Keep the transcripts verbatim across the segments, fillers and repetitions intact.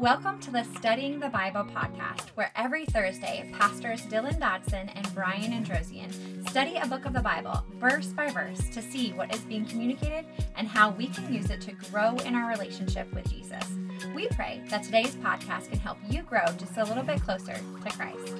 Welcome to the Studying the Bible podcast, where every Thursday, Pastors Dylan Dodson and Brian Androsian study a book of the Bible, verse by verse, to see what is being communicated and how we can use it to grow in our relationship with Jesus. We pray that today's podcast can help you grow just a little bit closer to Christ.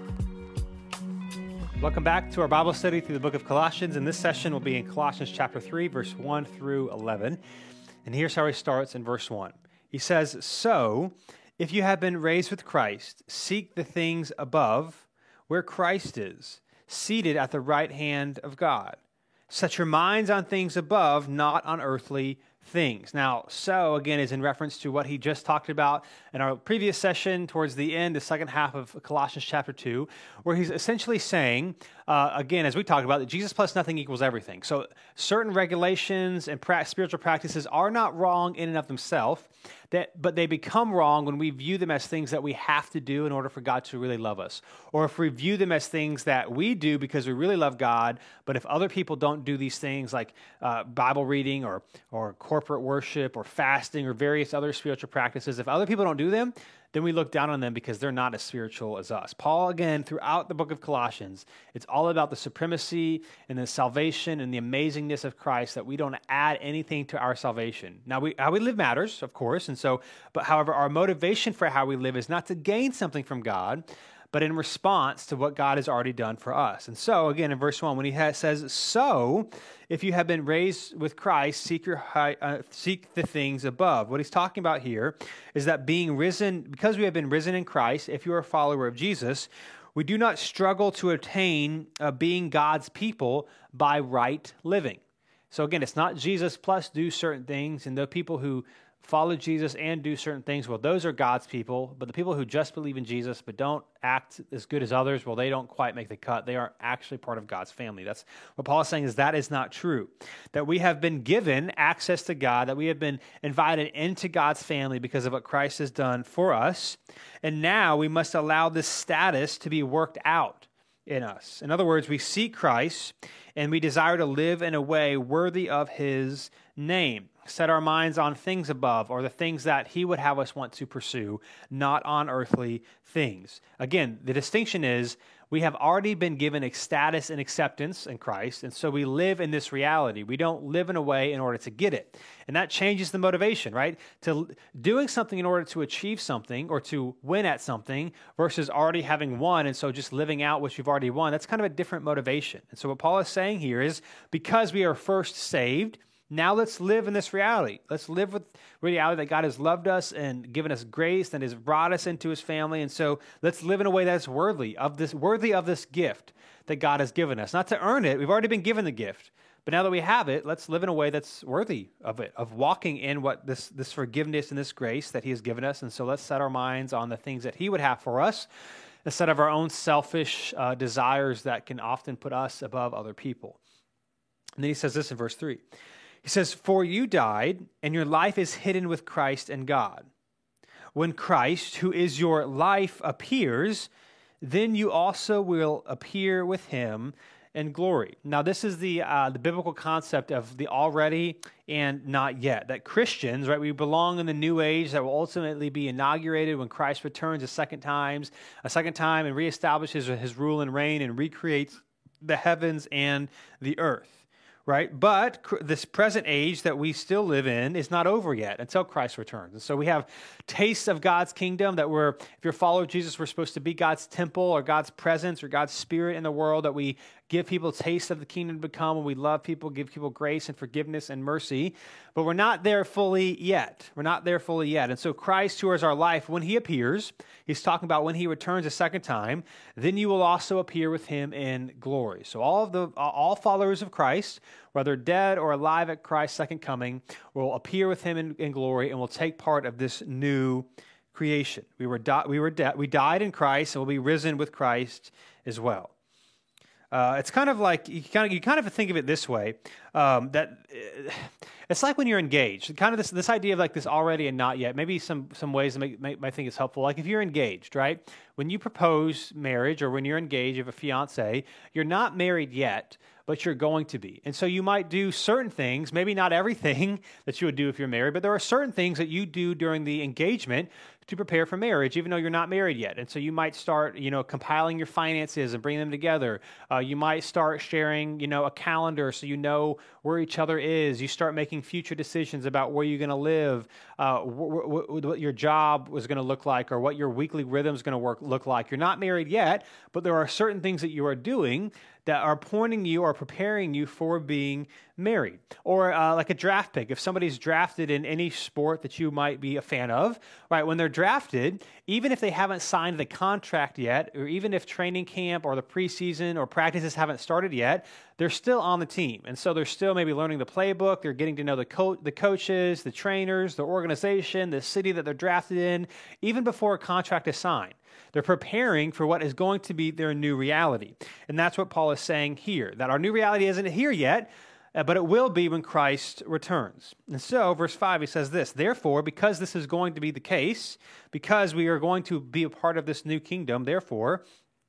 Welcome back to our Bible study through the book of Colossians, and this session will be in Colossians chapter three, verse one through eleven. And here's how he starts in verse one. He says, "So, if you have been raised with Christ, seek the things above, where Christ is, seated at the right hand of God. Set your minds on things above, not on earthly things." Now, so, again, is in reference to what he just talked about in our previous session towards the end, the second half of Colossians chapter two, where he's essentially saying, uh, again, as we talked about, that Jesus plus nothing equals everything. So certain regulations and pra- spiritual practices are not wrong in and of themselves, that, but they become wrong when we view them as things that we have to do in order for God to really love us. Or if we view them as things that we do because we really love God, but if other people don't do these things like uh, Bible reading or, or corporate worship or fasting or various other spiritual practices, if other people don't do them, then we look down on them because they're not as spiritual as us. Paul, again, throughout the book of Colossians, it's all about the supremacy and the salvation and the amazingness of Christ, that we don't add anything to our salvation. Now, we, how we live matters, of course, and so, but however, our motivation for how we live is not to gain something from God, but in response to what God has already done for us. And so, again, in verse one, when he has, says, "So, if you have been raised with Christ, seek your high, uh, seek the things above." What he's talking about here is that being risen, because we have been risen in Christ, if you are a follower of Jesus, we do not struggle to attain uh, being God's people by right living. So again, it's not Jesus plus do certain things, and the people who follow Jesus and do certain things, well, those are God's people. But the people who just believe in Jesus but don't act as good as others, well, they don't quite make the cut. They aren't actually part of God's family. That's what Paul is saying, is that is not true. That we have been given access to God, that we have been invited into God's family because of what Christ has done for us. And now we must allow this status to be worked out in us. In other words, we seek Christ and we desire to live in a way worthy of his name. Set our minds on things above, or the things that he would have us want to pursue, not on earthly things. Again, the distinction is we have already been given a status and acceptance in Christ, and so we live in this reality. We don't live in a way in order to get it. And that changes the motivation, right? To doing something in order to achieve something or to win at something versus already having won, and so just living out what you've already won, that's kind of a different motivation. And so what Paul is saying here is, because we are first saved, now let's live in this reality. Let's live with reality that God has loved us and given us grace and has brought us into his family. And so let's live in a way that's worthy of this, worthy of this gift that God has given us. Not to earn it. We've already been given the gift. But now that we have it, let's live in a way that's worthy of it, of walking in what this, this forgiveness and this grace that he has given us. And so let's set our minds on the things that he would have for us, instead of our own selfish uh, desires that can often put us above other people. And then he says this in verse three. He says, "For you died, and your life is hidden with Christ in God. When Christ, who is your life, appears, then you also will appear with him in glory." Now, this is the uh, the biblical concept of the already and not yet. That Christians, right, we belong in the new age that will ultimately be inaugurated when Christ returns a second times, a second time, and reestablishes his rule and reign and recreates the heavens and the earth. Right? But this present age that we still live in is not over yet until Christ returns. And so we have tastes of God's kingdom that we're, if you're a follower of Jesus, we're supposed to be God's temple or God's presence or God's spirit in the world, that we give people taste of the kingdom to become, when we love people, give people grace and forgiveness and mercy. But we're not there fully yet. We're not there fully yet. And so Christ, who is our life, when he appears, he's talking about when he returns a second time, then you will also appear with him in glory. So all of the all followers of Christ, whether dead or alive at Christ's second coming, will appear with him in, in glory and will take part of this new creation. We were di- we were de- we died in Christ and will be risen with Christ as well. Uh, it's kind of like you kind of you kind of think of it this way, um, that uh, It's like when you're engaged, kind of this this idea of like this already and not yet. Maybe some some ways that make, make, might think it's helpful. Like if you're engaged, right? When you propose marriage or when you're engaged, you have a fiance, you're not married yet, but you're going to be. And so you might do certain things, maybe not everything that you would do if you're married, but there are certain things that you do during the engagement to prepare for marriage, even though you're not married yet. And so you might start, you know, compiling your finances and bringing them together. Uh, you might start sharing, you know, a calendar so you know where each other is. You start making future decisions about where you're going to live, uh, wh- wh- what your job was going to look like, or what your weekly rhythm is going to work look like. You're not married yet, but there are certain things that you are doing that are pointing you or preparing you for being married. Or uh, like a draft pick. If somebody's drafted in any sport that you might be a fan of, right, when they're drafted, even if they haven't signed the contract yet, or even if training camp or the preseason or practices haven't started yet, they're still on the team. And so they're still maybe learning the playbook. They're getting to know the co- the coaches, the trainers, the organization, the city that they're drafted in, even before a contract is signed. They're preparing for what is going to be their new reality. And that's what Paul is saying here, that our new reality isn't here yet, uh, but it will be when Christ returns. And so, verse five, he says this, therefore, because this is going to be the case, because we are going to be a part of this new kingdom, therefore,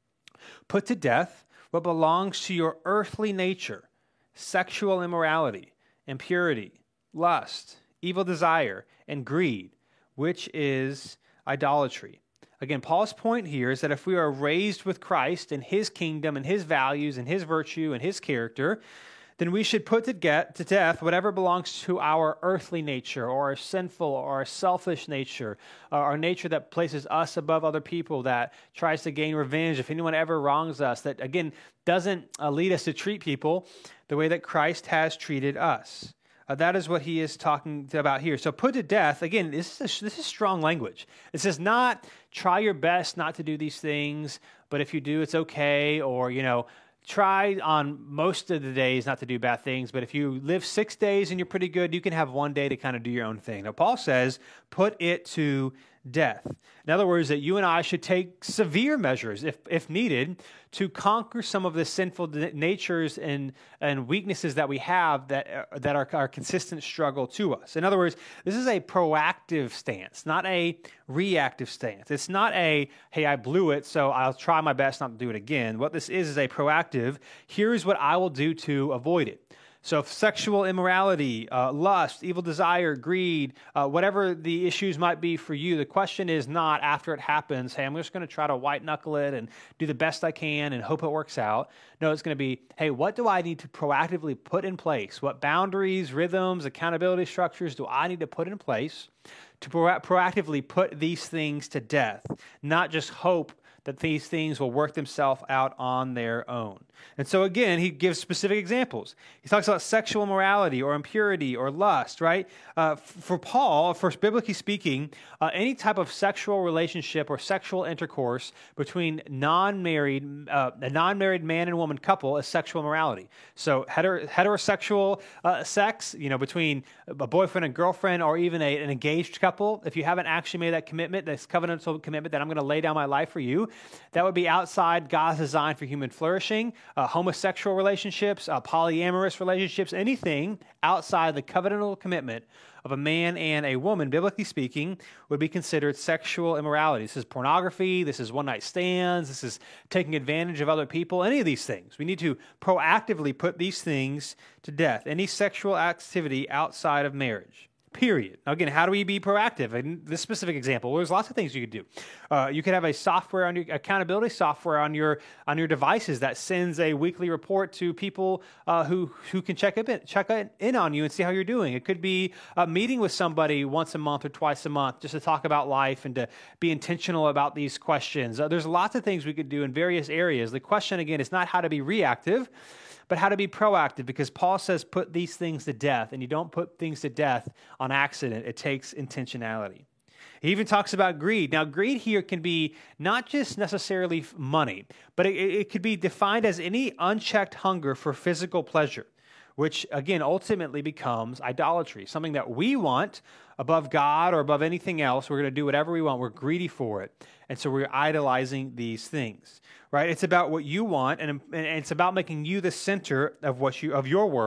put to death what belongs to your earthly nature, sexual immorality, impurity, lust, evil desire, and greed, which is idolatry. Again, Paul's point here is that if we are raised with Christ and his kingdom and his values and his virtue and his character, then we should put to, get, to death whatever belongs to our earthly nature or our sinful or our selfish nature, uh, our nature that places us above other people, that tries to gain revenge if anyone ever wrongs us, that, again, doesn't uh, lead us to treat people the way that Christ has treated us. Uh, that is what he is talking about here. So put to death, again, this is, a, this is strong language. It says not try your best not to do these things, but if you do, it's okay. Or, you know, try on most of the days not to do bad things, but if you live six days and you're pretty good, you can have one day to kind of do your own thing. Now, Paul says, put it to death. In other words, that you and I should take severe measures, if if needed, to conquer some of the sinful natures and, and weaknesses that we have that, uh, that are our consistent struggle to us. In other words, this is a proactive stance, not a reactive stance. It's not a, hey, I blew it, so I'll try my best not to do it again. What this is is a proactive, here's what I will do to avoid it. So if sexual immorality, uh, lust, evil desire, greed, uh, whatever the issues might be for you, the question is not after it happens, hey, I'm just going to try to white knuckle it and do the best I can and hope it works out. No, it's going to be, hey, what do I need to proactively put in place? What boundaries, rhythms, accountability structures do I need to put in place to pro- proactively put these things to death, not just hope that these things will work themselves out on their own. And so again, he gives specific examples. He talks about sexual immorality or impurity or lust, right? Uh, for Paul, for biblically speaking, uh, any type of sexual relationship or sexual intercourse between non-married, uh, a non-married man and woman couple is sexual immorality. So heter- heterosexual uh, sex, you know, between a boyfriend and girlfriend, or even a, an engaged couple, if you haven't actually made that commitment, this covenantal commitment that I'm going to lay down my life for you, that would be outside God's design for human flourishing. Uh, homosexual relationships, uh, polyamorous relationships, anything outside the covenantal commitment of a man and a woman, biblically speaking, would be considered sexual immorality. This is pornography, this is one-night stands, this is taking advantage of other people, any of these things. We need to proactively put these things to death, any sexual activity outside of marriage. Period. Now, again, how do we be proactive? In this specific example, there's lots of things you could do. Uh, you could have a software on your accountability software on your on your devices that sends a weekly report to people uh, who who can check in, check in on you and see how you're doing. It could be a meeting with somebody once a month or twice a month just to talk about life and to be intentional about these questions. Uh, there's lots of things we could do in various areas. The question, again, is not how to be reactive, but how to be proactive, because Paul says put these things to death, and you don't put things to death on accident. It takes intentionality. He even talks about greed. Now, greed here can be not just necessarily money, but it, it could be defined as any unchecked hunger for physical pleasure, which, again, ultimately becomes idolatry, something that we want above God or above anything else. We're going to do whatever we want. We're greedy for it. And so we're idolizing these things, right? It's about what you want, and, and it's about making you the center of what you of your world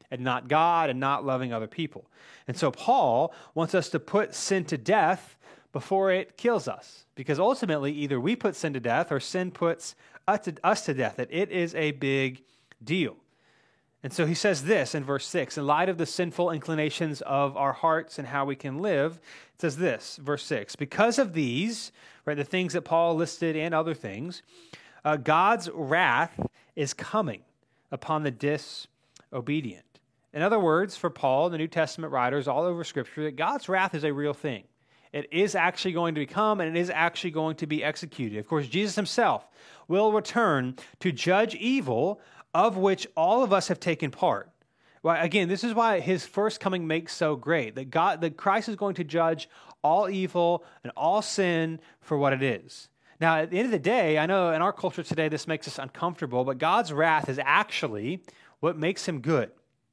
and not God and not loving other people. And so Paul wants us to put sin to death before it kills us, because ultimately either we put sin to death or sin puts us to, us to death, that it is a big deal. And so he says this in verse six, in light of the sinful inclinations of our hearts and how we can live, it says this, verse six, because of these, right, the things that Paul listed and other things, uh, God's wrath is coming upon the disobedient. In other words, for Paul, the New Testament writers all over Scripture, that God's wrath is a real thing. It is actually going to come, and it is actually going to be executed. Of course, Jesus himself will return to judge evil, of which all of us have taken part. Well, again, this is why his first coming makes so great, that God, that Christ is going to judge all evil and all sin for what it is. Now, at the end of the day, I know in our culture today this makes us uncomfortable, but God's wrath is actually what makes him good.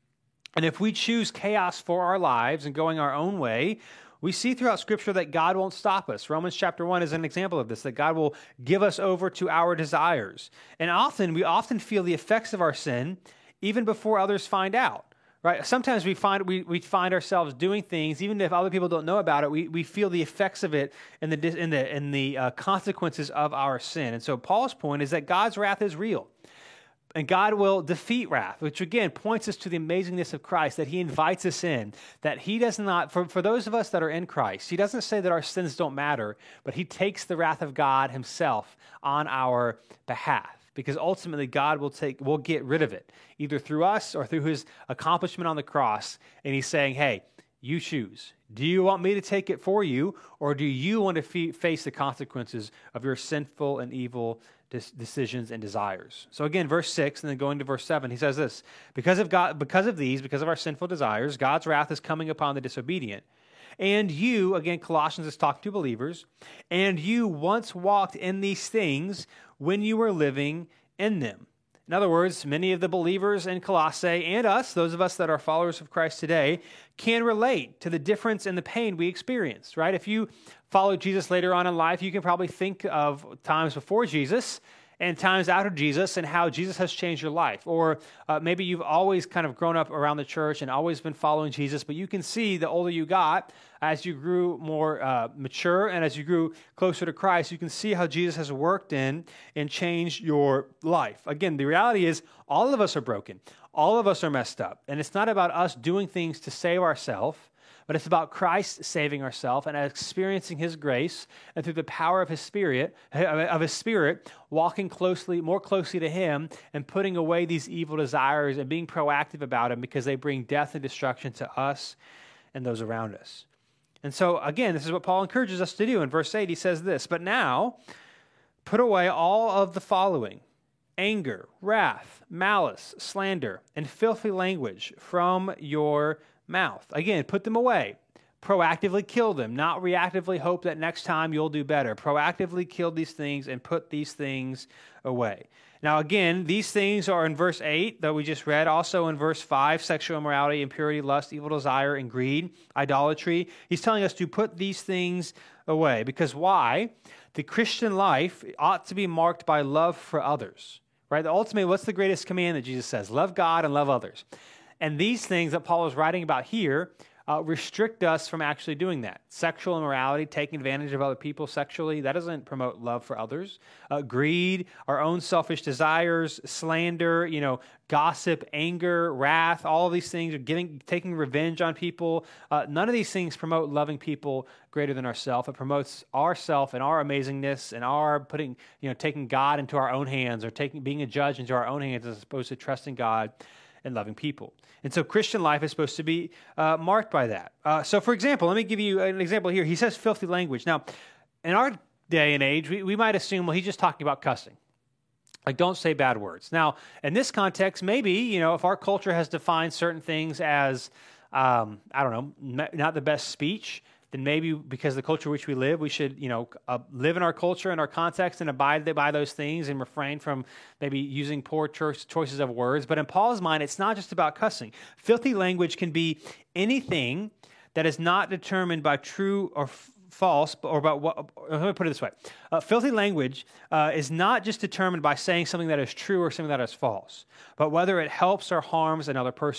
And if we choose chaos for our lives and going our own way, we see throughout Scripture that God won't stop us. Romans chapter one is an example of this, that God will give us over to our desires. And often, we often feel the effects of our sin even before others find out, right? Sometimes we find we, we find ourselves doing things, even if other people don't know about it, we, we feel the effects of it and the, in the, in the uh, consequences of our sin. And so Paul's point is that God's wrath is real. And God will defeat wrath, which again points us to the amazingness of Christ, that he invites us in, that he does not, for, for those of us that are in Christ, he doesn't say that our sins don't matter, but he takes the wrath of God himself on our behalf, because ultimately God will take, will get rid of it, either through us or through his accomplishment on the cross. And he's saying, hey, you choose. Do you want me to take it for you, or do you want to fe- face the consequences of your sinful and evil decisions and desires? So again, verse six, and then going to verse seven, he says this, because of God, because of these, because of our sinful desires, God's wrath is coming upon the disobedient. And you, again, Colossians is talking to believers, and you once walked in these things when you were living in them. In other words, many of the believers in Colossae and us, those of us that are followers of Christ today, can relate to the difference in the pain we experience, right? If you follow Jesus later on in life, you can probably think of times before Jesus and times after Jesus and how Jesus has changed your life. Or uh, maybe you've always kind of grown up around the church and always been following Jesus, but you can see the older you got, as you grew more uh, mature and as you grew closer to Christ, you can see how Jesus has worked in and changed your life. Again, the reality is all of us are broken. All of us are messed up. And it's not about us doing things to save ourselves, but it's about Christ saving ourselves and experiencing his grace, and through the power of his spirit, of his spirit, walking closely, more closely to him and putting away these evil desires and being proactive about them, because they bring death and destruction to us and those around us. And so again, this is what Paul encourages us to do. In verse eight, he says this, but now put away all of the following: anger, wrath, malice, slander, and filthy language from your mouth. Again, put them away. Proactively kill them, not reactively hope that next time you'll do better. Proactively kill these things and put these things away. Now again, these things are in verse eight that we just read, also in verse five, sexual immorality, impurity, lust, evil desire, and greed, idolatry. He's telling us to put these things away. Because why? The Christian life ought to be marked by love for others. Right? Ultimately, what's the greatest command that Jesus says? Love God and love others. And these things that Paul is writing about here uh, restrict us from actually doing that. Sexual immorality, taking advantage of other people sexually, that doesn't promote love for others. Uh, greed, our own selfish desires, slander, you know, gossip, anger, wrath, all of these things, are getting, taking revenge on people. Uh, none of these things promote loving people greater than ourselves. It promotes ourself and our amazingness and our putting, you know, taking God into our own hands, or taking being a judge into our own hands, as opposed to trusting God and loving people. And so Christian life is supposed to be uh, marked by that. Uh, so for example, let me give you an example here. He says filthy language. Now, in our day and age, we, we might assume, well, he's just talking about cussing. Like, don't say bad words. Now, in this context, maybe, you know, if our culture has defined certain things as, um, I don't know, not the best speech, then maybe because of the culture in which we live, we should, you know, uh, live in our culture and our context and abide by those things and refrain from maybe using poor cho- choices of words. But in Paul's mind, it's not just about cussing. Filthy language can be anything that is not determined by true or f- false, or about what, let me put it this way. Uh, filthy language uh, is not just determined by saying something that is true or something that is false, but whether it helps or harms another person.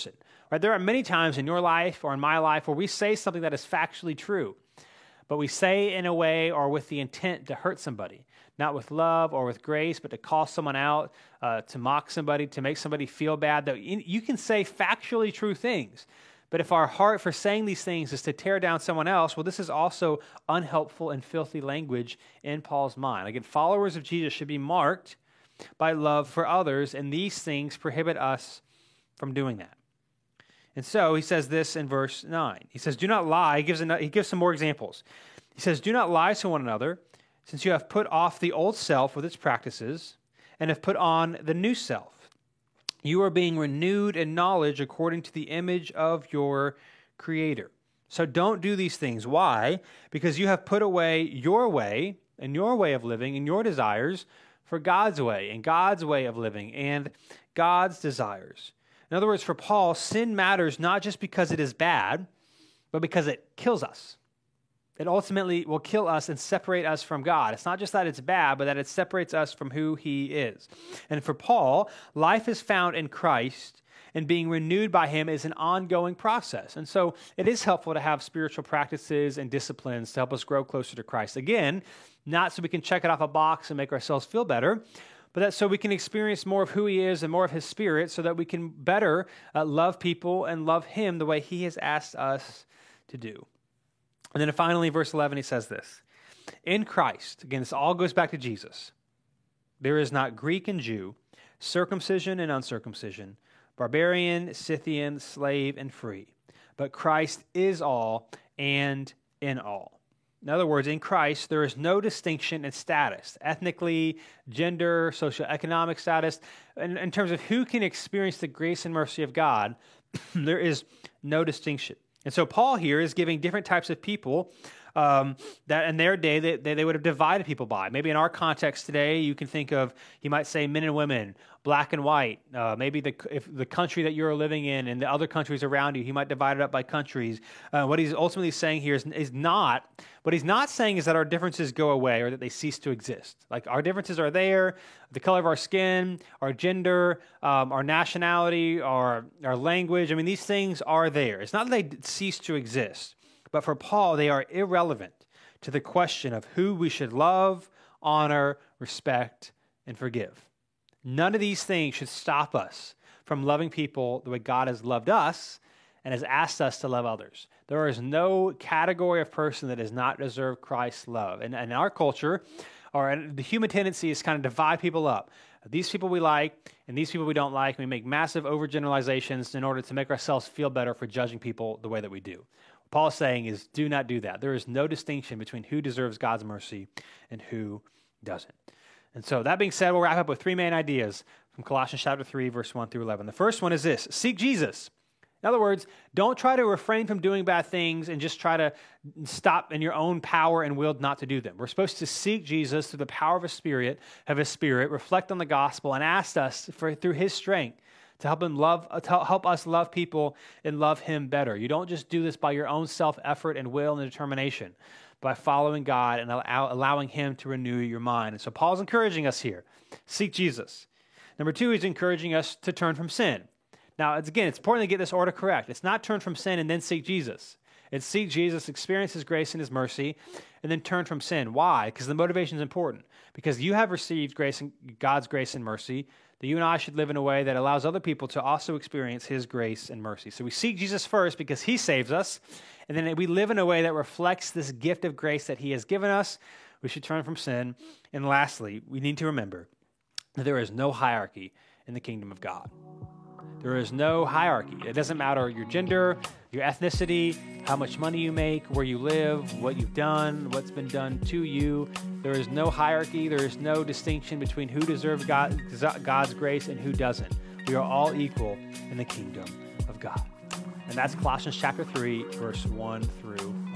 Right? There are many times in your life or in my life where we say something that is factually true, but we say in a way or with the intent to hurt somebody, not with love or with grace, but to call someone out, uh, to mock somebody, to make somebody feel bad. That you can say factually true things, but if our heart for saying these things is to tear down someone else, well, this is also unhelpful and filthy language in Paul's mind. Again, followers of Jesus should be marked by love for others, and these things prohibit us from doing that. And so he says this in verse nine. He says, do not lie. He gives, another, he gives some more examples. He says, do not lie to one another, since you have put off the old self with its practices and have put on the new self. You are being renewed in knowledge according to the image of your Creator. So don't do these things. Why? Because you have put away your way and your way of living and your desires for God's way and God's way of living and God's desires. In other words, for Paul, sin matters not just because it is bad, but because it kills us. It ultimately will kill us and separate us from God. It's not just that it's bad, but that it separates us from who He is. And for Paul, life is found in Christ, and being renewed by Him is an ongoing process. And so it is helpful to have spiritual practices and disciplines to help us grow closer to Christ. Again, not so we can check it off a box and make ourselves feel better, but that's so we can experience more of who He is and more of His Spirit so that we can better uh, love people and love Him the way He has asked us to do. And then finally, verse eleven, he says this. In Christ, again, this all goes back to Jesus. There is not Greek and Jew, circumcision and uncircumcision, barbarian, Scythian, slave, and free. But Christ is all and in all. In other words, in Christ, there is no distinction in status, ethnically, gender, socioeconomic status. In, in terms of who can experience the grace and mercy of God, there is no distinction. And so Paul here is giving different types of people um, that in their day they, they would have divided people by. Maybe in our context today, you can think of, he might say men and women, black and white. Uh, maybe the if the country that you're living in and the other countries around you, he might divide it up by countries. Uh, what he's ultimately saying here is, is not, what he's not saying is that our differences go away or that they cease to exist. Like our differences are there, the color of our skin, our gender, um, our nationality, our, our language. I mean, these things are there. It's not that they cease to exist. But for Paul, they are irrelevant to the question of who we should love, honor, respect, and forgive. None of these things should stop us from loving people the way God has loved us and has asked us to love others. There is no category of person that does not deserve Christ's love. And in our culture, or the human tendency is kind of divide people up. These people we like and these people we don't like. And we make massive overgeneralizations in order to make ourselves feel better for judging people the way that we do. What Paul is saying is do not do that. There is no distinction between who deserves God's mercy and who doesn't. And so that being said, we'll wrap up with three main ideas from Colossians chapter three, verse one through eleven. The first one is this: seek Jesus. In other words, don't try to refrain from doing bad things and just try to stop in your own power and will not to do them. We're supposed to seek Jesus through the power of His Spirit, of His Spirit, reflect on the gospel, and ask us for through His strength to help him love, to help us love people and love Him better. You don't just do this by your own self-effort and will and determination, by following God and allow, allowing Him to renew your mind. And so Paul's encouraging us here: seek Jesus. Number two, he's encouraging us to turn from sin. Now, it's, again, it's important to get this order correct. It's not turn from sin and then seek Jesus. It's seek Jesus, experience His grace and His mercy, and then turn from sin. Why? Because the motivation is important. Because you have received grace and God's grace and mercy, that you and I should live in a way that allows other people to also experience His grace and mercy. So we seek Jesus first because He saves us, and then we live in a way that reflects this gift of grace that He has given us. We should turn from sin. And lastly, we need to remember that there is no hierarchy in the kingdom of God. There is no hierarchy. It doesn't matter your gender, your ethnicity, how much money you make, where you live, what you've done, what's been done to you. There is no hierarchy. There is no distinction between who deserves God, God's grace and who doesn't. We are all equal in the kingdom of God. And that's Colossians chapter three, verse one through